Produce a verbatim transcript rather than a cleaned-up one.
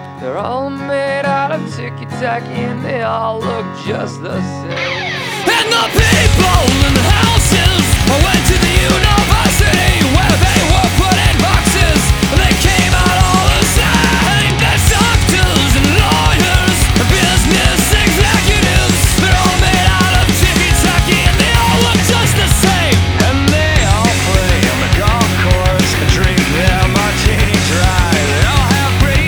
They're all made out of ticky-tacky and they all look just the same. And the people